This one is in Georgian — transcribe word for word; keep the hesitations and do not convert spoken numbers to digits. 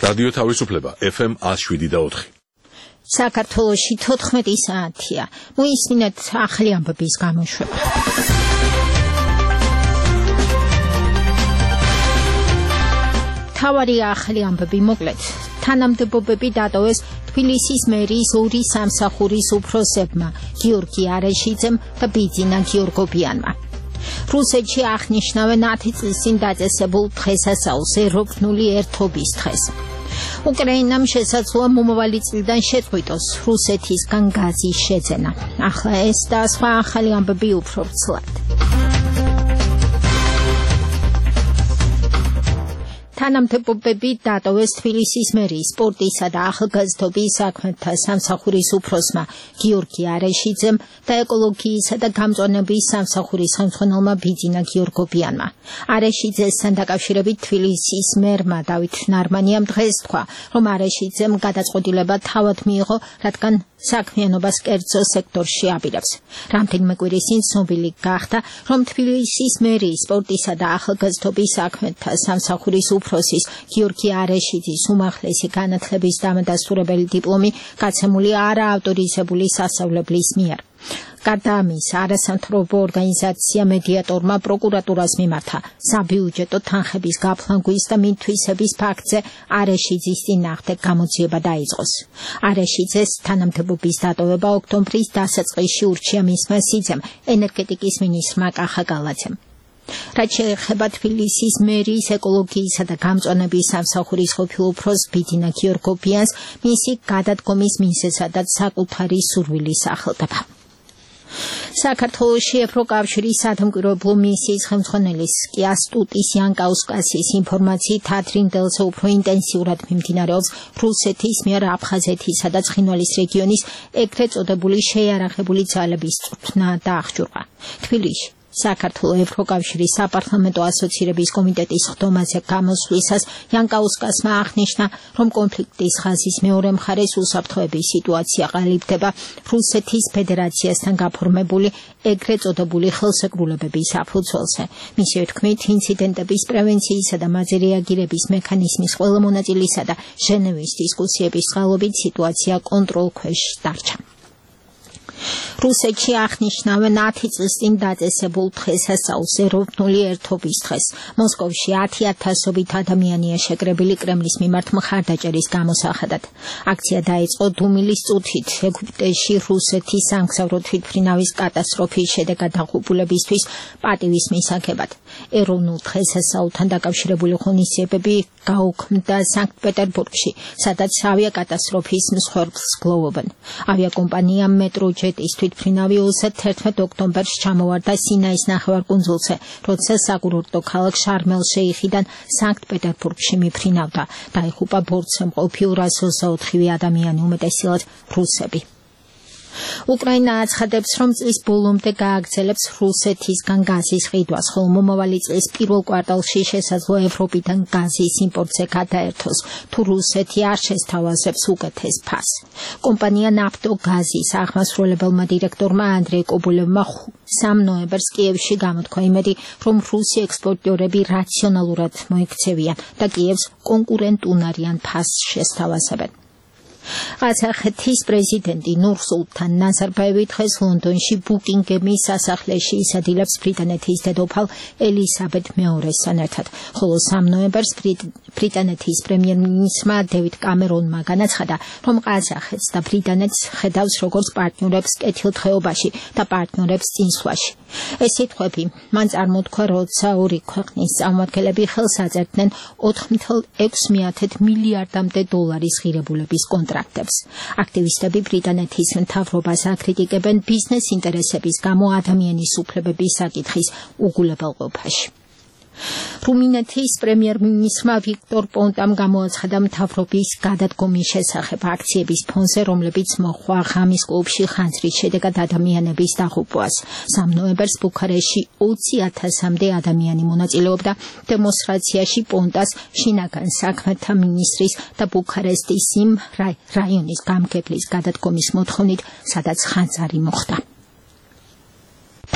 რადიო თავისუფლება F M one oh seven და four. საქართველოში თოთხმეტი საათია. მოისმინეთ ახალი ამბების გამოშვება. თავარი ახალი ამბები მოკლედ. თანამდებობები დატოვეს თბილისის მერიის ორი სამსახურის უფროსებმა, გიორგი არეშიძემ და ბიძინა გიორგობიანმა. რუსეთში აღნიშნავენ ათი წლის წინ დაწესებულ დღესასწაულს, ეროვნული ერთობის დღეს. უკრაინამ შესაძლოა მომავალი წლიდან შეწყვიტოს რუსეთისგან გაზის შეძენა. ახლა ეს და სხვა ახალი ამბები უფრო ვრცლად. თანამდებობები დატოვეს თბილისის მერიის სპორტისა და ახალგაზრდობის საქმეთა სამსახურის უფროსმა გიორგი არეშიძემ და ეკოლოგიისა და გამწვანების სამსახურის ხელმძღვანელმა ბიძინა გიორგობიანმა. არეშიძესთან დაკავშირებით თბილისის მერმა დავით ნარმანიამ დღეს თქვა, რომ არეშიძემ გადაწყვეტილება თავად მიიღო, რადგან საქმიანობას კერძო სექტორში აპირებს. რამდენიმე კვირის წინ ცნობილი გახდა, რომ თბილისის მერიის სპორტისა და ახალგაზრდობის საქმეთა სამსახურის უფროსის გიორგი არეშიძის უმაღლესი განათლების დამადასტურებელი დიპლომი გაცემული არაავტორიზებული სასწავლებლის მიერ. გარდა ამისა, არასამთავრობო ორგანიზაცია მედიატორმა პროკურატურას მიმართა საბიუჯეტო თანხების გაფლანგვის და მითვისების ფაქტზე არეშიძის წინააღმდეგ გამოძიება დაიწყოს. არეშიძეს თანამდებობის დატოვება ოქტომბრის დასაწყისში ურჩია მისმა სიძემ, ენერგეტიკის მინისტრმა კახა გალაძემ. რაც შეეხება თბილისის მერიის ეკოლოგიისა და გამწვანების სამსახურის ყოფილ უფროს ბიძინა გიორგობიანს, მისი გადადგომის მიზეზადაც საკუთარი სურვილის ახალდება. საქართველოში ევროკავშირის სადამკვირვებლო მისიის ხელმძღვანელის კიასტუტის იანკაუსკასის ინფორმაციით ადრინდელზე უფრო ინტენსიურად მიმდინარეობს რუსეთის მიერ აფხაზეთისა და ცხინვალის რეგიონის ეგრეთ წოდებული შეიარაღებული ძალების წვრთნა და აღჭურვა. თბილისში საქართველოს ევროკავშირის საპარლამენტო ასოცირების კომიტეტის ხდომაზე გამოსვლისას იანკაუსკასმა აღნიშნა, რომ კონფლიქტის ხაზის მეორე მხარეს უსაფრთხოების სიტუაცია ყალიბდება რუსეთის ფედერაციასთან გაფორმებული ეგრეთ წოდებული ხელშეკრულებების საფუძველზე. მისი თქმით, ინციდენტების პრევენციისა და მათზე რეაგირების მექანიზმის ყველა მონაწილისა და ჟენევის დისკუსიების წყალობით სიტუაცია კონტროლ ქვეშ დარჩა. რუსეთში აღნიშნავენ ათი წლის წინ დაწესებულ დღესასწაულს, ეროვნული ერთობის დღეს. მოსკოვში ათი ათასობით ადამიანია შეკრებილი კრემლის მიმართ მხარდაჭერის გამოსახადად. აქცია დაიწყო დუმილის წუთით ეგვიპტეში რუსეთის სამგზავრო თვითმფრინავის კატასტროფის შედეგად დაღუპულებისთვის პატივის მისაღებად. ეროვნულ დღესასწაულთან დაკავშირებული ღონისძიებები გაუქმდა სანქტ-პეტერბურგში, სადაც ავიაკატასტროფის მსხვერპლს გლოვობენ. ავიაკომპანია მეტროჯეტის თვითმფრინავი ოცდაათი ოქტომბერს ჩამოვარდა სინაის ნახევარკუნძულზე, როცა საკურორტო ქალაქ შარმელ-შეიხიდან სანქტ-პეტერბურგში მიფრინავდა. დაიღუპა ბორტზე მყოფი ორას ოცდაოთხი ადამიანი, უმეტესწილად რუსები. უკრაინა აცხადებს, რომ წლის ბოლომდე გააგრძელებს რუსეთისგან გაზის ყიდვას, ხოლო მომავალი წლის პირველ კვარტალში შესაძლოა ევროპიდან გაზის იმპორტზე გადაერთოს, თუ რუსეთი არ შესთავაზებს უკეთეს ფასს. კომპანია ნაფტოგაზის აღმასრულებელმა დირექტორმა ანდრეი კობოლევმა სამ ნოემბერს კიევში გამოთქვა იმედი, რომ რუსი ექსპორტიორები რაციონალურად მოიქცევიან და კიევს კონკურენტუნარიან ფასს შესთავაზებენ. ყაზახეთის პრეზიდენტი ნურსულთან ნაზარბაევი დღეს ლონდონში ბუკინგემის სასახლეში ისადილებს ბრიტანეთის დედოფალ ელისაბედ მეორესთან ერთად, ხოლო სამ ნოემბერს ბრიტანეთის პრემიერ-მინისტრმა დევიდ კამერონმა განაცხადა, რომ ყაზახეთს და ბრიტანეთს ხედავს როგორც პარტნიორებს კეთილდღეობაში და პარტნიორებს წინსვლაში. ეს სიტყვები მან წარმოთქვა, როცა ორი ქვეყნის წარმომადგენლები ხელს აწერდნენ ოთხ წუთი ექვსი მილიარდამდე დოლარის ღირებულების კონტრაქტებს. აქტივისტები ბრიტანეთის მთავრობას აკრიტიკებენ ბიზნეს ინტერესების გამო ადამიანის უფლებების საკითხის უგულებელყოფაში. რუმინეთის პრემიერ-მინისტრმა ვიქტორ პონტამ გამოაცხადა მთავრობის გადადგომის შესახებ აქციების ფონზე, რომლებიც მოჰყვა ღამის კლუბში ხანძრის შედეგად ადამიანების დაღუპვას. სამ ნოემბერს ბუქარესტში ოცი ათასამდე ადამიანი მონაწილეობდა დემონსტრაციაში პონტას, შინაგან საქმეთა მინისტრის და ბუქარესტის იმ რაიონის გამგებლის გადადგომის მოთხოვნით, სადაც ხანძარი მოხდა.